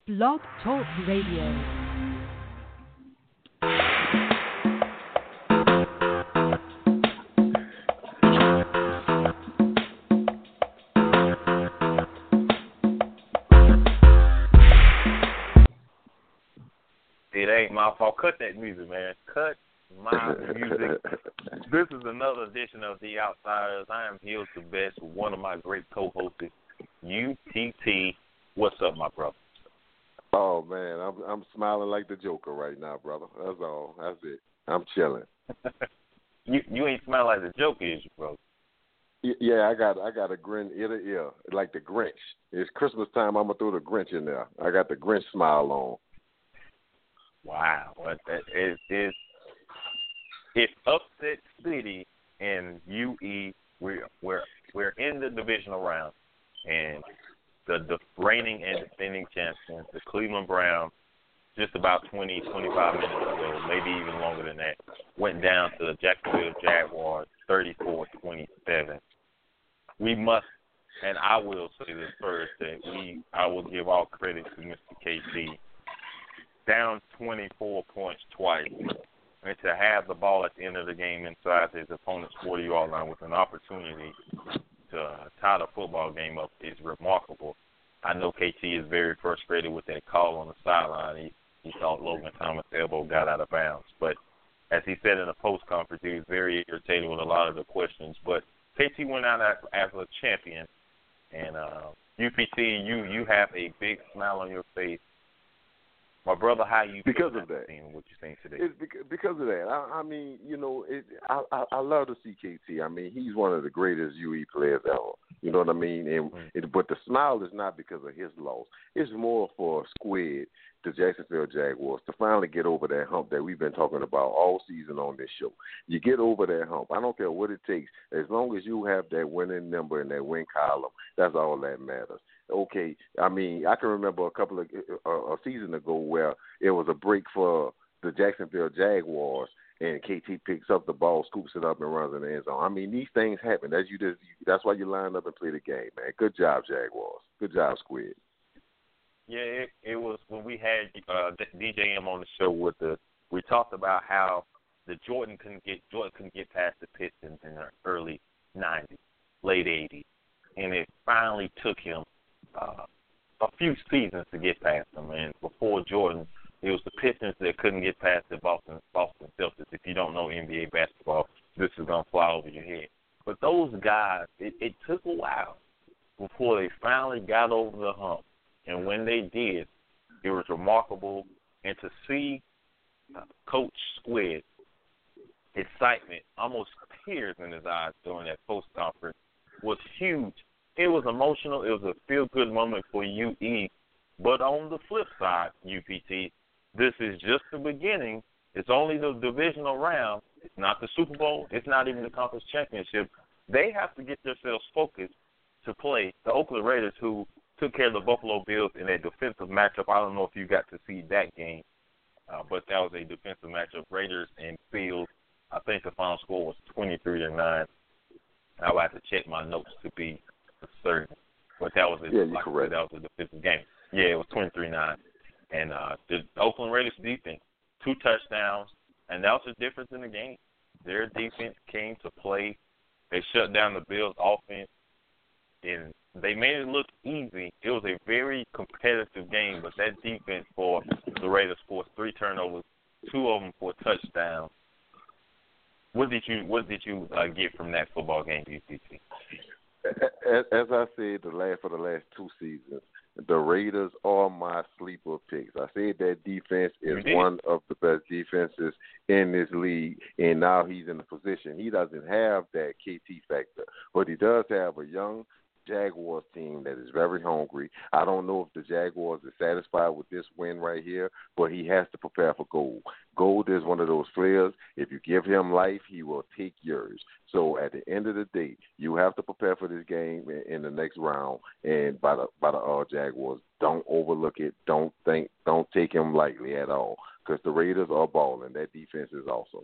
Blog Talk Radio. It ain't my fault. Cut that music, man. Cut my music. This is another edition of The Outsiders. I am here to best with one of my great co-hosts, UTT. What's up, my brother? Oh, man, I'm smiling like the Joker right now, brother. That's all. That's it. I'm chilling. You ain't smiling like the Joker, is you, bro? Yeah, I got a grin ear to ear, like the Grinch. It's Christmas time. I'm gonna throw the Grinch in there. I got the Grinch smile on. Wow, it's upset city in UE. We're in the divisional round, and the reigning and defending champions, the Cleveland Browns, just about 20, 25 minutes ago, maybe even longer than that, went down to the Jacksonville Jaguars 34-27. We must, and I will say this first, that I will give all credit to Mr. KC. Down 24 points twice, and to have the ball at the end of the game inside his opponent's 40-yard line with an opportunity to tie the football game up is remarkable. I know KT is very frustrated with that call on the sideline. He thought Logan Thomas' elbow got out of bounds. But as he said in a post-conference, he was very irritated with a lot of the questions. But KT went out as a champion. And UPT, you have a big smile on your face. My brother, how you because of that? What you think today? It's because of that. I mean, you know, I love to see KT. I mean, he's one of the greatest UE players ever. You know what I mean? But the smile is not because of his loss. It's more for Squid, the Jacksonville Jaguars, to finally get over that hump that we've been talking about all season on this show. You get over that hump. I don't care what it takes. As long as you have that winning number in that win column, that's all that matters. Okay, I mean, I can remember a season ago where it was a break for the Jacksonville Jaguars, and KT picks up the ball, scoops it up, and runs in the end zone. I mean, these things happen. That's why you line up and play the game, man. Good job, Jaguars. Good job, Squid. Yeah, it was when we had DJM on the show with us. We talked about how Jordan couldn't get past the Pistons in the early '90s, late '80s, and it finally took him a few seasons to get past them. And before Jordan, it was the Pistons that couldn't get past the Boston Celtics. If you don't know NBA basketball, this is going to fly over your head. But those guys, it took a while before they finally got over the hump. And when they did, it was remarkable. And to see Coach Squid, excitement, almost tears in his eyes during that post-conference, was huge. It was emotional. It was a feel-good moment for UE. But on the flip side, UPT, this is just the beginning. It's only the divisional round. It's not the Super Bowl. It's not even the conference championship. They have to get themselves focused to play the Oakland Raiders, who took care of the Buffalo Bills in a defensive matchup. I don't know if you got to see that game, but that was a defensive matchup. Raiders and Bills, I think the final score was 23-9. I will have to check my notes to be certain, but that was correct. That was a defensive game. Yeah, it was 23-9, and the Oakland Raiders defense, 2 touchdowns, and that was the difference in the game. Their defense came to play. They shut down the Bills' offense, and they made it look easy. It was a very competitive game, but that defense for the Raiders forced 3 turnovers, 2 of them for touchdowns. What did you get from that football game, UCC? As I said for the last 2 seasons, the Raiders are my sleeper picks. I said that defense is one of the best defenses in this league, and now he's in a position. He doesn't have that KT factor, but he does have a young Jaguars team that is very hungry. I don't know if the Jaguars are satisfied with this win right here, but he has to prepare for gold. Gold is one of those players. If you give him life, he will take yours. So at the end of the day, you have to prepare for this game in the next round. And by the Jaguars, don't overlook it. Don't take him lightly at all, because the Raiders are balling. That defense is awesome.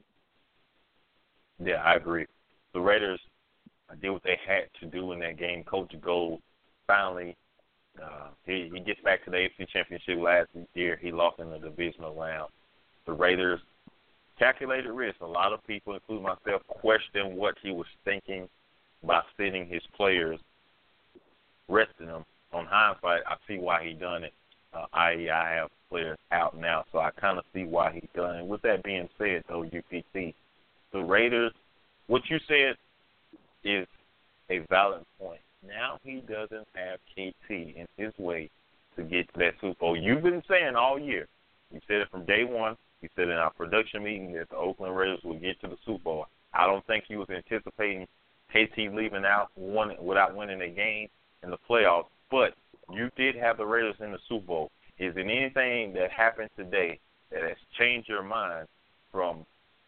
Yeah, I agree. The Raiders did what they had to do in that game. Coach Gold finally He gets back to the AFC Championship last year. He lost in the divisional round. The Raiders calculated risk. A lot of people, including myself, questioned what he was thinking by sitting his players, resting them. On hindsight, I see why he done it. I have players out now, so I kind of see why he done it. With that being said, though, UPT, the Raiders, what you said is a valid point. Now he doesn't have KT in his way to get to that Super Bowl. You've been saying all year. You said it from day one. You said in our production meeting that the Oakland Raiders would get to the Super Bowl. I don't think he was anticipating KT leaving out without winning a game in the playoffs, but you did have the Raiders in the Super Bowl. Is there anything that happened today that has changed your mind from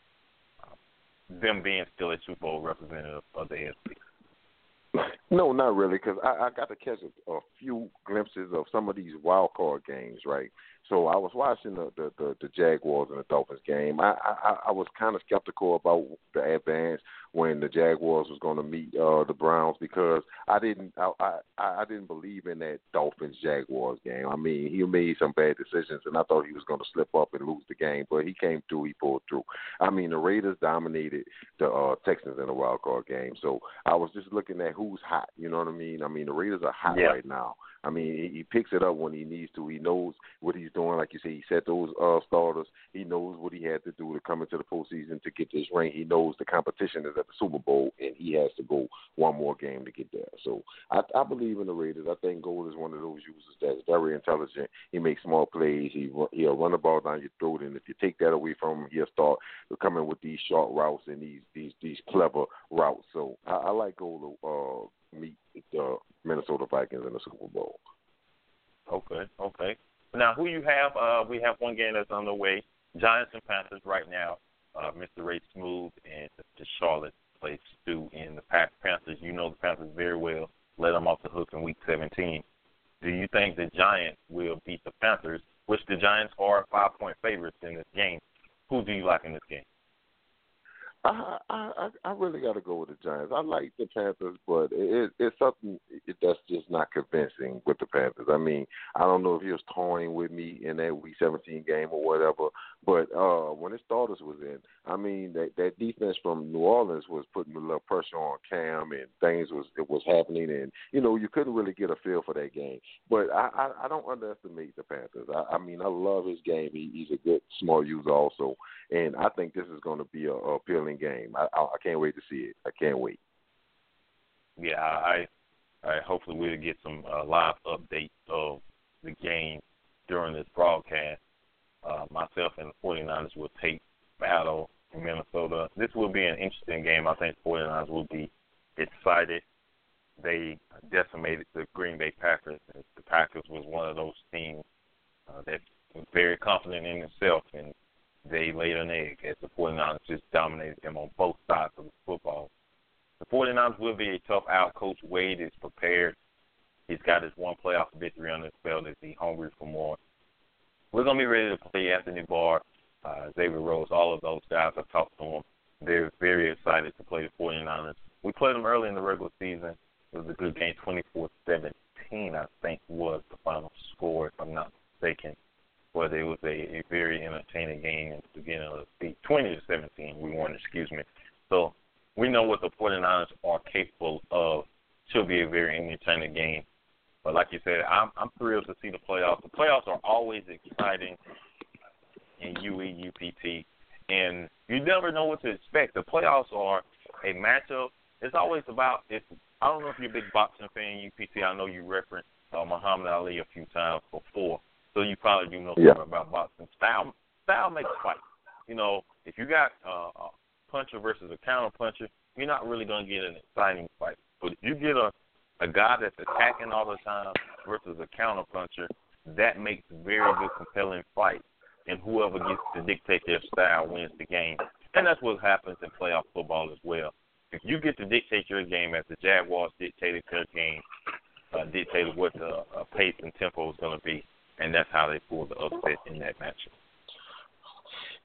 them being still a Super Bowl representative of the AFC? No, not really, because I got to catch a few glimpses of some of these wild card games, right? So I was watching the Jaguars and the Dolphins game. I was kind of skeptical about the advance when the Jaguars was going to meet the Browns because I didn't believe in that Dolphins Jaguars game. I mean, he made some bad decisions, and I thought he was going to slip up and lose the game, but he came through. He pulled through. I mean, the Raiders dominated the Texans in the wild card game. So I was just looking at who's hot. You know what I mean? I mean, the Raiders are hot right now. I mean, he picks it up when he needs to. He knows what he's doing. Like you say, he set those starters. He knows what he had to do to come into the postseason to get this ring. He knows the competition is at the Super Bowl, and he has to go one more game to get there. So I believe in the Raiders. I think Gold is one of those users that's very intelligent. He makes small plays. He'll run the ball down your throat, and if you take that away from him, he'll start coming with these short routes and these clever routes. So I like Gold to meet the Minnesota Vikings in the Super Bowl. Okay. Now, who you have? We have one game that's on the way. Giants and Panthers right now. Mr. Ray Smooth and the Charlotte plays Stu in the Panthers. You know the Panthers very well. Let them off the hook in Week 17. Do you think the Giants will beat the Panthers, which the Giants are 5-point favorites in this game? Who do you like in this game? I really got to go with the Giants. I like the Panthers, but it's something that's just not convincing with the Panthers. I mean, I don't know if he was toying with me in that Week 17 game or whatever, but when his starters was in, I mean, that defense from New Orleans was putting a little pressure on Cam, and things was happening, and, you know, you couldn't really get a feel for that game. But I don't underestimate the Panthers. I mean, I love his game. He's a good, smart user also, and I think this is going to be a appealing game. I can't wait to see it. I can't wait. Yeah, I hopefully we'll get some live updates of the game during this broadcast. Myself and the 49ers will take battle in Minnesota. This will be an interesting game. I think the 49ers will be excited. They decimated the Green Bay Packers. The Packers was one of those teams that was very confident in itself, and they laid an egg as the 49ers just dominated them on both sides of the football. The 49ers will be a tough out. Coach Wade is prepared. He's got his one playoff victory under his belt. He's hungry for more. We're going to be ready to play Anthony Barr, Xavier Rhodes, all of those guys. I talked to them. They're very excited to play the 49ers. We played them early in the regular season. It was a good game, 24-17, I think was the final score, if I'm not mistaken. But it was a very entertaining game at the beginning of the season. 20-17, we won, excuse me. So we know what the 49ers are capable of. Should be a very entertaining game. But like you said, I'm thrilled to see the playoffs. The playoffs are always exciting in UPT, and you never know what to expect. The playoffs are a matchup. It's always about – I don't know if you're a big boxing fan, UPT. I know you referenced Muhammad Ali a few times before. So you probably do know something about boxing. Style makes fight. You know, if you got a puncher versus a counter puncher, you're not really going to get an exciting fight. But if you get a guy that's attacking all the time versus a counter puncher, that makes very good, compelling fight. And whoever gets to dictate their style wins the game. And that's what happens in playoff football as well. If you get to dictate your game as the Jaguars dictated their game, dictated what the pace and tempo is going to be, and that's how they pulled the upset in that matchup.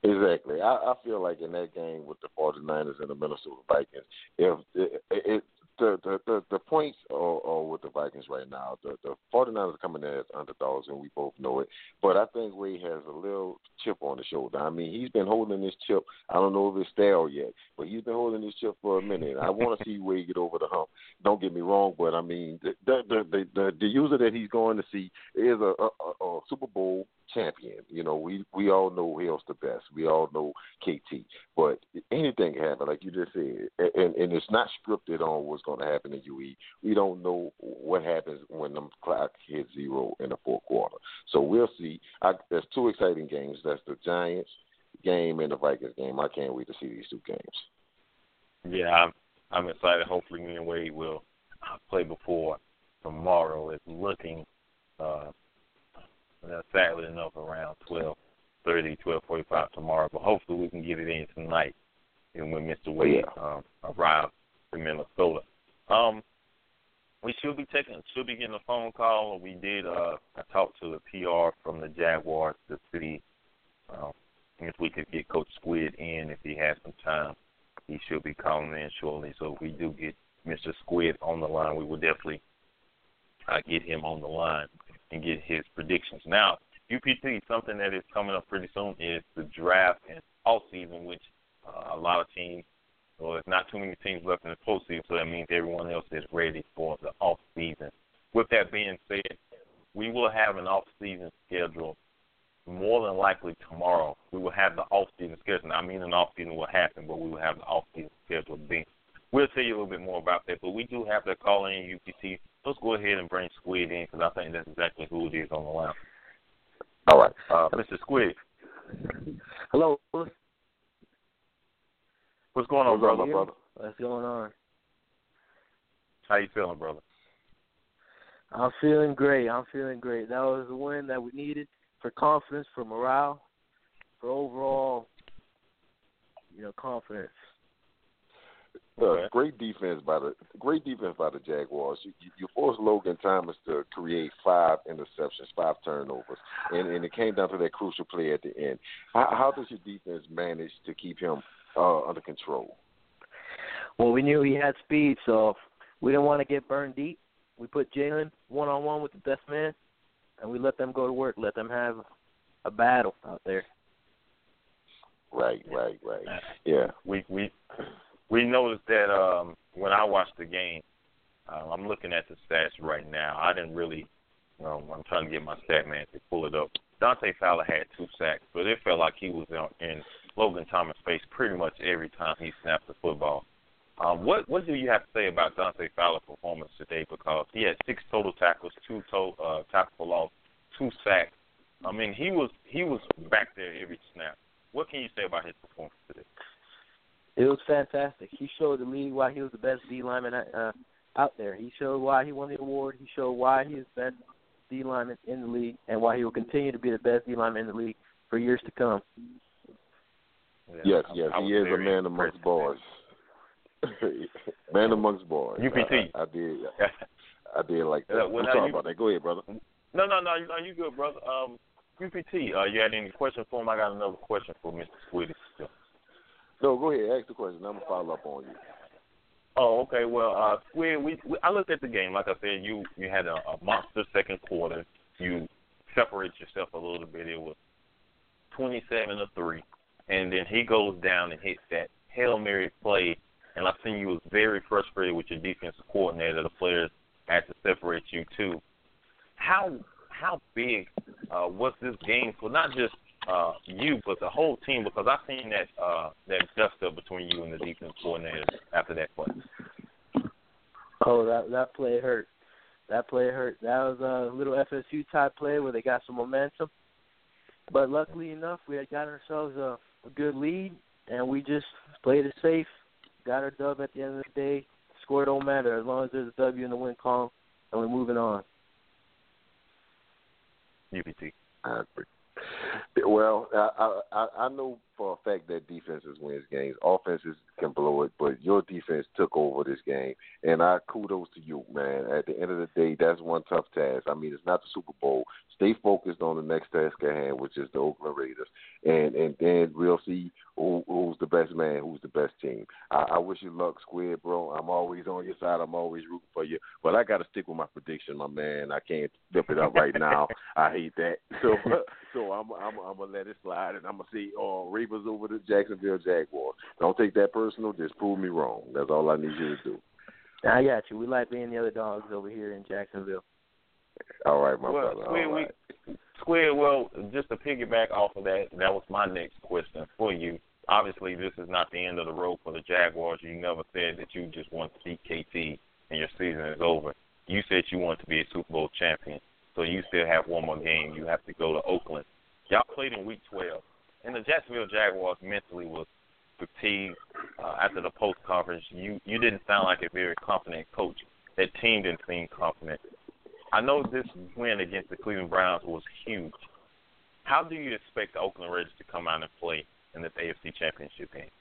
Exactly. I feel like in that game with the 49ers and the Minnesota Vikings, if the points are with the Vikings right now. The 49ers are coming in as underdogs, and we both know it. But I think Wade has a little chip on the shoulder. I mean, he's been holding this chip. I don't know if it's stale yet, but he's been holding this chip for a minute. I want to see Wade get over the hump. Don't get me wrong, but I mean, the user that he's going to see is a Super Bowl champion. You know, we all know Hill's the best. We all know KT. But anything can happen, like you just said, and it's not scripted on what's going to happen in UE. We don't know what happens when the clock hits zero in the fourth quarter. So we'll see. There's two exciting games. That's the Giants game and the Vikings game. I can't wait to see these two games. Yeah, I'm excited. Hopefully me and Wade will play before tomorrow. It's looking, sadly enough, around 12:30, 12:45 tomorrow. But hopefully we can get it in tonight and when Mr. Wade arrives in Minnesota. We should be getting a phone call. We did. I talked to the PR from the Jaguars to see if we could get Coach Squid in if he has some time. He should be calling in shortly. So if we do get Mr. Squid on the line, we will definitely get him on the line and get his predictions. Now, UPT, something that is coming up pretty soon is the draft and off season, which a lot of teams, well, there's not too many teams left in the postseason, so that means everyone else is ready for the off season. With that being said, we will have an off season schedule more than likely tomorrow. We will have the off season schedule. Now, I mean, an off season will happen, but we will have the off season schedule then. We'll tell you a little bit more about that, but we do have that call in UPT. Let's go ahead and bring Squid in because I think that's exactly who it is on the line. All right. Mr. Squid. Hello. What's going on, brother? What's going on? How you feeling, brother? I'm feeling great. That was a win that we needed for confidence, for morale, for overall, confidence. Great defense by the Jaguars. You forced Logan Thomas to create 5 interceptions, 5 turnovers, and it came down to that crucial play at the end. How does your defense manage to keep him under control? Well, we knew he had speed, so we didn't want to get burned deep. We put Jalen one-on-one with the best man, and we let them go to work, let them have a battle out there. Right. Yeah. We noticed that when I watched the game, I'm looking at the stats right now. I didn't really, I'm trying to get my stat man to pull it up. Dante Fowler had 2 sacks, but it felt like he was in Logan Thomas' face pretty much every time he snapped the football. What do you have to say about Dante Fowler's performance today? Because he had 6 total tackles, 2 tackles for loss, 2 sacks. I mean, he was back there every snap. What can you say about his performance today? It was fantastic. He showed the league why he was the best D lineman out there. He showed why he won the award. He showed why he is the best D lineman in the league and why he will continue to be the best D lineman in the league for years to come. Yes, he is a man amongst boys. Man amongst boys. UPT. I did like that. I'm sorry about that. Go ahead, brother. No, you good, brother. UPT, you had any questions for him? I got another question for Mr. Squiddy. No, go ahead. Ask the question. I'm going to follow up on you. Oh, okay. Well, Squid, I looked at the game. Like I said, you had a monster second quarter. You separated yourself a little bit. It was 27-3. And then he goes down and hits that Hail Mary play. And I think you was very frustrated with your defensive coordinator. The players had to separate you, too. How big was this game for not just you, but the whole team? Because I seen that dust-up between you and the defense coordinator after that play. Oh, that play hurt. That was a little FSU-type play where they got some momentum. But luckily enough, we had gotten ourselves a good lead, and we just played it safe, got our dub at the end of the day. Score don't matter as long as there's a W in the win column, and we're moving on. UPT. I agree. Well, I know for a fact that defenses wins games. Offenses can blow it, but your defense took over this game, and I kudos to you, man. At the end of the day, that's one tough task. I mean, it's not the Super Bowl. Stay focused on the next task at hand, which is the Oakland Raiders, and then we'll see who's the best man, who's the best team. I wish you luck, Squid, bro. I'm always on your side. I'm always rooting for you, but I got to stick with my prediction, my man. I can't flip it up right now. I hate that. So I'm gonna let it slide, and I'm gonna say, Ravens over the Jacksonville Jaguars. Don't take that personal. Just prove me wrong. That's all I need you to do. I got you. We like being the other dogs over here in Jacksonville. All right, my brother. Squid, well, just to piggyback off of that, that was my next question for you. Obviously, this is not the end of the road for the Jaguars. You never said that you just want to beat KT and your season is over. You said you want to be a Super Bowl champion. So you still have one more game. You have to go to Oakland. Y'all played in Week 12. And the Jacksonville Jaguars mentally was fatigued after the post-conference. You didn't sound like a very confident coach. That team didn't seem confident. I know this win against the Cleveland Browns was huge. How do you expect the Oakland Raiders to come out and play in this AFC Championship game?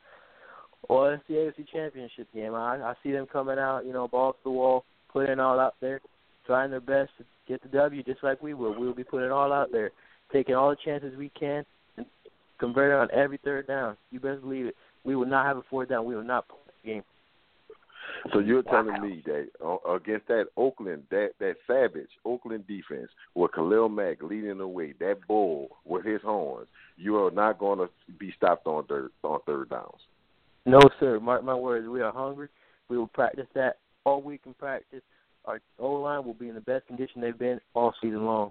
Well, it's the AFC Championship game. I see them coming out, balls to the wall, putting it all out there, trying their best to get the W just like we will. We'll be putting it all out there, taking all the chances we can, and converting on every third down. You best believe it. We will not have a fourth down. We will not play the game. So you're telling me that against that Oakland, that savage Oakland defense with Khalil Mack leading the way, that bull with his horns, you are not going to be stopped on third downs. No, sir. Mark my words. We are hungry. We will practice that all week in practice. Our O-line will be in the best condition they've been all season long.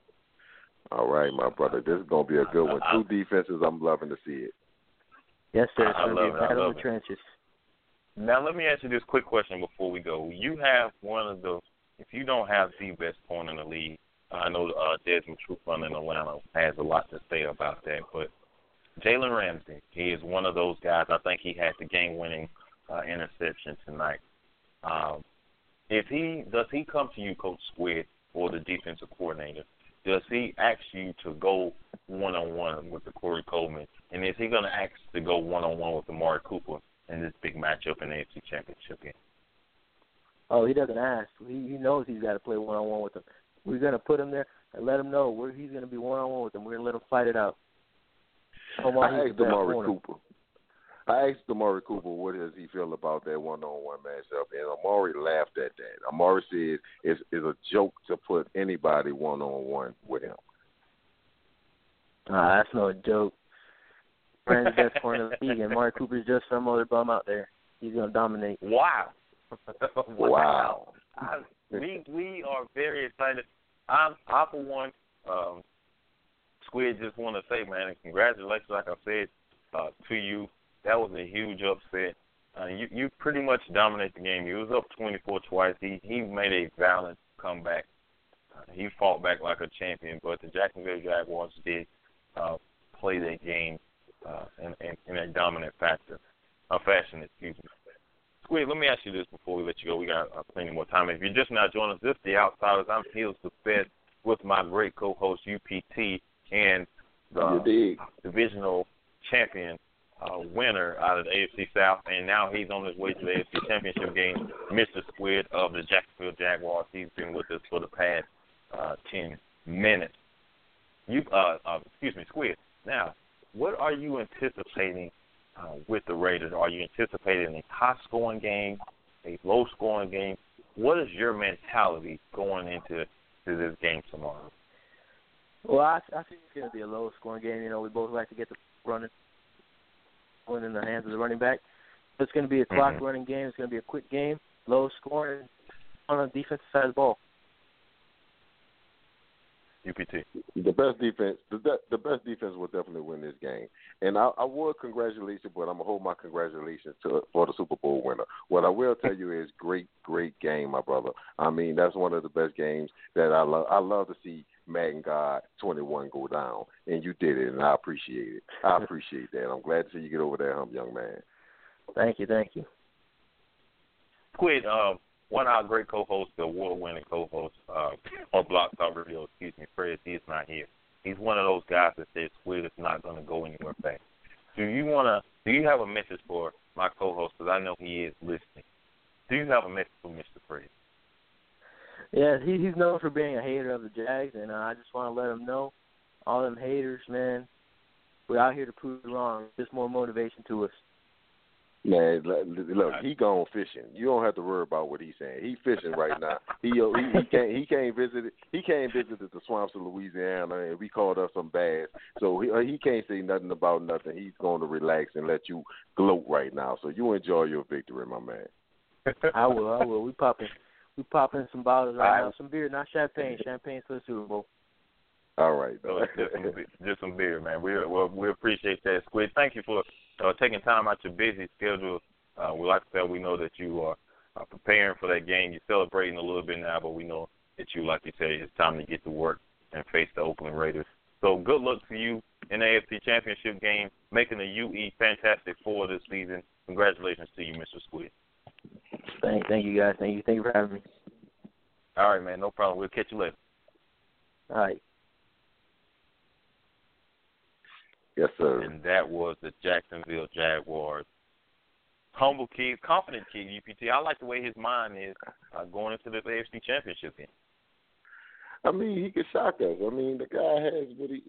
All right, my brother. This is going to be a good one. Two defenses, I'm loving to see it. Yes, sir. It's going to be a battle in the trenches. Now, let me ask you this quick question before we go. You have one of the, if you don't have the best corner in the league, I know Desmond Trufant in Atlanta has a lot to say about that, but Jalen Ramsey, he is one of those guys. I think he had the game-winning interception tonight. Does he come to you, Coach Squid, or the defensive coordinator? Does he ask you to go one-on-one with the Corey Coleman? And is he going to ask to go one-on-one with Amari Cooper in this big matchup in the AFC Championship game? Oh, he doesn't ask. He knows he's got to play one-on-one with him. We're going to put him there and let him know where he's going to be one-on-one with him. We're going to let him fight it out. I asked Amari Cooper what does he feel about that one-on-one matchup, and Amari laughed at that. Amari said it's a joke to put anybody one-on-one with him. That's no joke. Brand's the best corner in the league, and Amari Cooper's just some other bum out there. He's going to dominate. Wow. Wow. We are very excited. I for one, Squid, just want to say, man, congratulations, like I said, to you. That was a huge upset. You pretty much dominated the game. He was up 24 twice. He made a valiant comeback. He fought back like a champion, but the Jacksonville Jaguars did play their game in a dominant fashion. Squid, let me ask you this before we let you go. We got plenty more time. If you're just now joining us, this is The Outsiders. I'm Heels to Fed with my great co-host, UPT, and the divisional champion winner out of the AFC South, and now he's on his way to the AFC Championship game, Mr. Squid of the Jacksonville Jaguars. He's been with us for the past 10 minutes. Squid. Now, what are you anticipating with the Raiders? Are you anticipating a high-scoring game, a low-scoring game? What is your mentality going into this game tomorrow? Well, I think it's going to be a low-scoring game. We both like to get the running in the hands of the running back. So it's going to be a clock-running game. It's going to be a quick game, low-scoring on the defensive side of the ball. UPT. The best defense will definitely win this game. And I would congratulate you, but I'm gonna hold my congratulations for the Super Bowl winner. What I will tell you is great game, my brother. I mean, that's one of the best games that I love. I love to see Madden God 21 go down, and you did it, and I appreciate it. I appreciate that. I'm glad to see you get over that hump, young man. Thank you. Squid, one of our great co-hosts, the award-winning co-host on Block Talk Radio, Fred, he is not here. he's one of those guys that says Squid is not going to go anywhere fast. Do you have a message for my co-host, because I know he is listening? Do you have a message for Mr. Fred? Yeah, he's known for being a hater of the Jags, and I just want to let him know, all them haters, man, we're out here to prove it wrong. Just more motivation to us. Man, look, he gone fishing. You don't have to worry about what he's saying. He fishing right now. He can't visit the swamps of Louisiana, and we called up some bass. So he can't say nothing about nothing. He's going to relax and let you gloat right now. So you enjoy your victory, my man. I will. We popping some bottles right now. Some beer, not champagne. Champagne's for the Super Bowl. All right. So just some beer, man. We appreciate that, Squid. Thank you for taking time out your busy schedule. Like I said, we know that you are preparing for that game. You're celebrating a little bit now, but we know that you, like you said, it's time to get to work and face the Oakland Raiders. So good luck to you in the AFC Championship game, making the UE Fantastic Four this season. Congratulations to you, Mr. Squid. Thank you, guys. Thank you for having me. All right, man. No problem. We'll catch you later. All right. Yes, sir. And that was the Jacksonville Jaguars. Humble kid, confident kid, UPT. I like the way his mind is going into the AFC Championship game. I mean, he could shock us. I mean, the guy has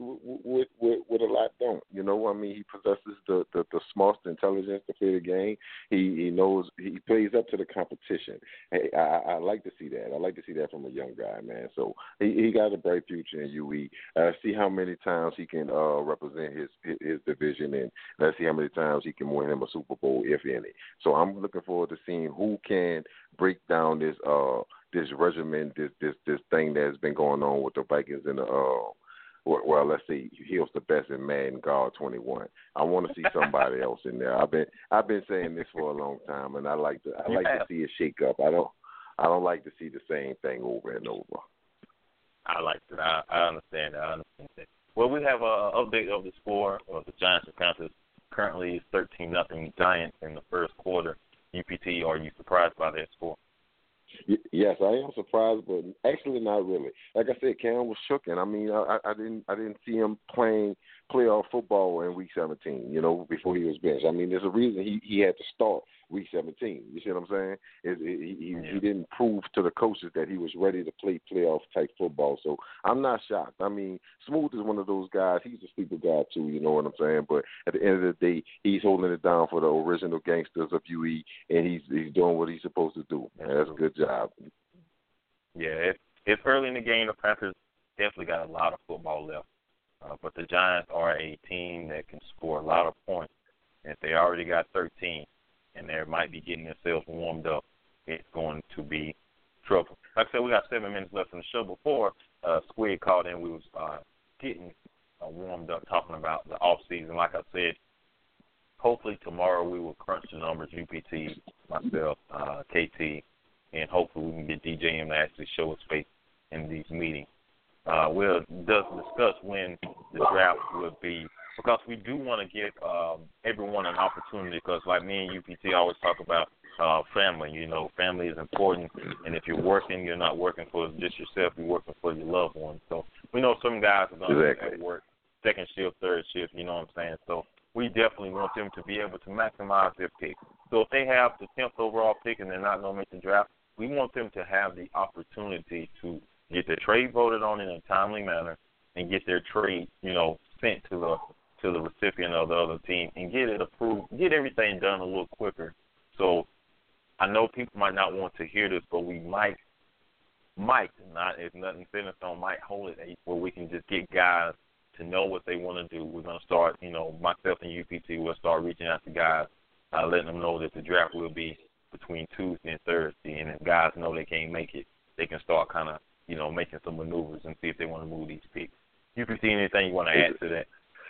what a lot don't. You know, I mean, he possesses the smarts, the intelligence to play the game. He knows he plays up to the competition. Hey, I like to see that. I like to see that from a young guy, man. So he got a bright future in UE. See how many times he can represent his division, and let's see how many times he can win him a Super Bowl, if any. So I'm looking forward to seeing who can break down this regimen, this thing that's been going on with the Vikings and the well, let's see, he's the best in Madden God 21. I want to see somebody else in there. I've been saying this for a long time, and I like to see a shake up. I don't like to see the same thing over and over. I like that. I understand that. Well, we have an update of the score of the Giants and Panthers. Currently, it's 13-0 Giants in the first quarter. UPT, are you surprised by that score? Yes, I am surprised, but actually not really. Like I said, Cam was shooken. I mean, I didn't see him playing playoff football in Week 17. You know, before he was benched. I mean, there's a reason he had to start Week 17. You see what I'm saying? He didn't prove to the coaches that he was ready to play playoff type football. So I'm not shocked. I mean, Smooth is one of those guys. He's a sleeper guy too. You know what I'm saying? But at the end of the day, he's holding it down for the original gangsters of UE, and he's doing what he's supposed to do. And that's a good job. Yeah, it's early in the game. The Panthers definitely got a lot of football left. But the Giants are a team that can score a lot of points. And if they already got 13 and they might be getting themselves warmed up, it's going to be trouble. Like I said, we got 7 minutes left in the show. Before Squid called in, we was getting warmed up talking about the off season. Like I said, hopefully tomorrow we will crunch the numbers, UPT, myself, KT, and hopefully we can get DJM to actually show his face in these meetings. We'll discuss when the draft will be, because we do want to give everyone an opportunity, because like me and UPT always talk about family. You know, family is important, and if you're working, you're not working for just yourself, you're working for your loved ones. So we know some guys are going to have work second shift, third shift, you know what I'm saying? So we definitely want them to be able to maximize their pick. So if they have the 10th overall pick and they're not going to make the draft, we want them to have the opportunity to get their trade voted on in a timely manner and get their trade, you know, sent to the recipient of the other team and get it approved, get everything done a little quicker. So I know people might not want to hear this, but we might not, if nothing finished on, might hold it where we can just get guys to know what they want to do. We're going to start, you know, myself and UPT will start reaching out to guys, letting them know that the draft will be between Tuesday and Thursday, and if guys know they can't make it, they can start kind of, you know, making some maneuvers and see if they want to move these picks. UPT, anything you want to add to that?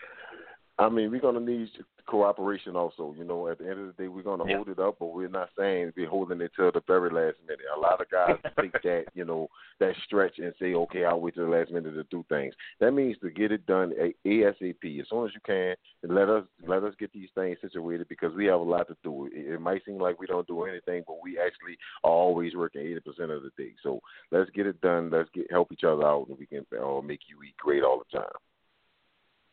I mean, we're going to need cooperation also. You know, at the end of the day, we're going to hold it up, but we're not saying we're holding it till the very last minute. A lot of guys take that, you know, that stretch and say, okay, I'll wait till the last minute to do things. That means to get it done ASAP, as soon as you can, and let us get these things situated, because we have a lot to do. It might seem like we don't do anything, but we actually are always working 80% of the day. So let's get it done. Let's help each other out, and we can make UE great all the time.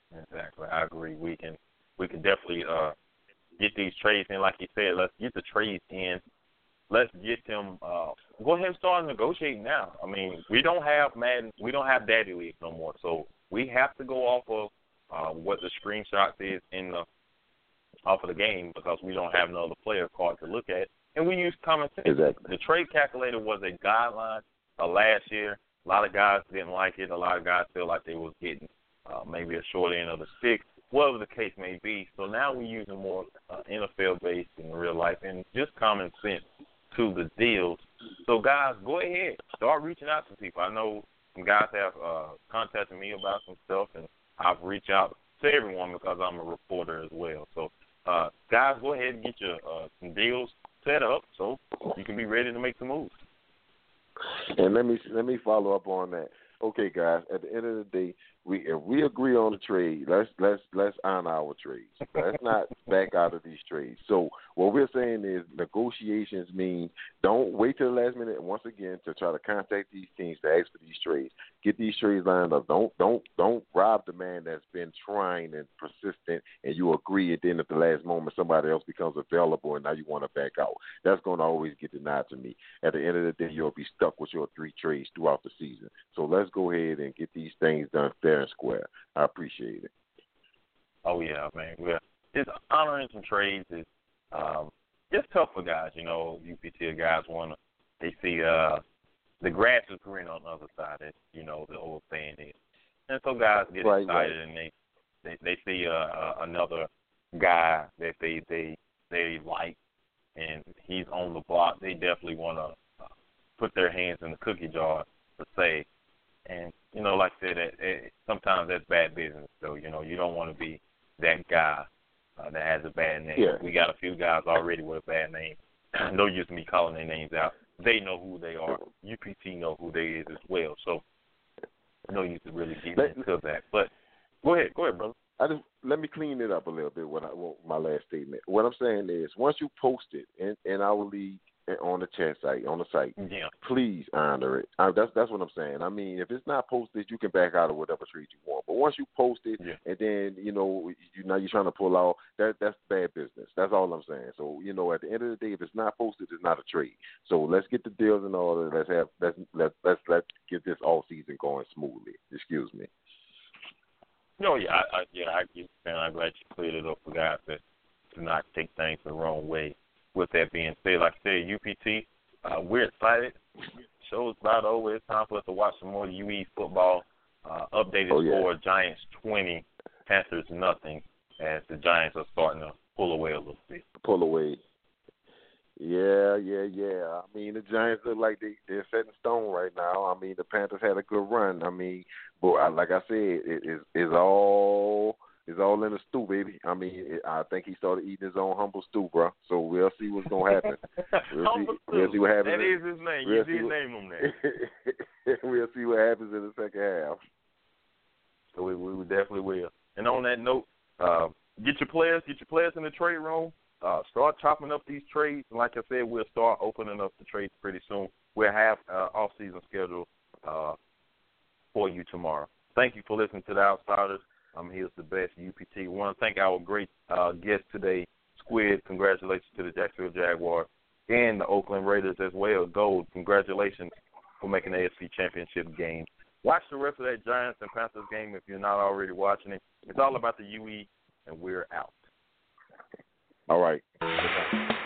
Exactly. I agree. We can definitely get these trades in. Like you said, let's get the trades in. Let's get them. Go ahead and start negotiating now. I mean, we don't have Madden. We don't have Daddy League no more. So we have to go off of what the screenshots is off of the game, because we don't have another player card to look at. And we use common sense. Exactly. The trade calculator was a guideline last year. A lot of guys didn't like it. A lot of guys feel like they was getting maybe a short end of the stick, whatever the case may be. So now we're using more NFL-based in real life and just common sense to the deals. So, guys, go ahead. Start reaching out to people. I know some guys have contacted me about some stuff, and I've reached out to everyone because I'm a reporter as well. So, guys, go ahead and get your some deals set up so you can be ready to make some moves. And let me follow up on that. Okay, guys. At the end of the day, if we agree on the trade, let's honor our trades. Let's not back out of these trades. So what we're saying is negotiations mean don't wait till the last minute once again to try to contact these teams to ask for these trades. Get these trades lined up. Don't rob the man that's been trying and persistent, and you agree, and then at the last moment somebody else becomes available and now you want to back out. That's going to always get denied to me. At the end of the day, you'll be stuck with your 3 trades throughout the season. So let's go ahead and get these things done fair and square. I appreciate it. Oh, yeah, man. Well, just honoring some trades is it's tough for guys. You know, UPT guys they see the grass is green on the other side, as you know, the old saying is. And so guys get excited and they see another guy that they like and he's on the block. They definitely want to put their hands in the cookie jar per se. And, you know, like I said, sometimes that's bad business. So, you know, you don't want to be that guy that has a bad name. Yeah. We got a few guys already with a bad name. No use in me calling their names out. They know who they are. UPT know who they is as well. So no use to really get into that. But go ahead, brother. Let me clean it up a little bit. My last statement. What I'm saying is, once you post it in our league on the chat site, on the site, yeah, please honor it. That's what I'm saying. I mean, if it's not posted, you can back out of whatever trade you want. But once you post it, and then now you're trying to pull out, that's bad business. That's all I'm saying. So at the end of the day, if it's not posted, it's not a trade. So let's get the deals in order. Let's get this all season going smoothly. Excuse me. No, I get it, man. I'm glad you cleared it up for guys that do not take things the wrong way. With that being said, like I said, UPT, we're excited. Show's about over. It's time for us to watch some more UE football. Updated score, Giants 20, Panthers nothing, as the Giants are starting to pull away a little bit. Pull away. Yeah. I mean, the Giants look like they're set in stone right now. I mean, the Panthers had a good run. I mean, but like I said, it's all in the stew, baby. I mean, I think he started eating his own humble stew, bro. So we'll see what's going to happen. We'll see what happens. That is his name. You did name him that. We'll see what happens in the second half. So we definitely will. And on that note, get your players in the trade room. Start chopping up these trades. And like I said, we'll start opening up the trades pretty soon. We'll have off-season schedule for you tomorrow. Thank you for listening to The Outsiders. Here's the best UPT. We want to thank our great guest today, Squid. Congratulations to the Jacksonville Jaguars and the Oakland Raiders as well. Gold, congratulations for making the AFC Championship game. Watch the rest of that Giants and Panthers game if you're not already watching it. It's all about the UE, and we're out. All right.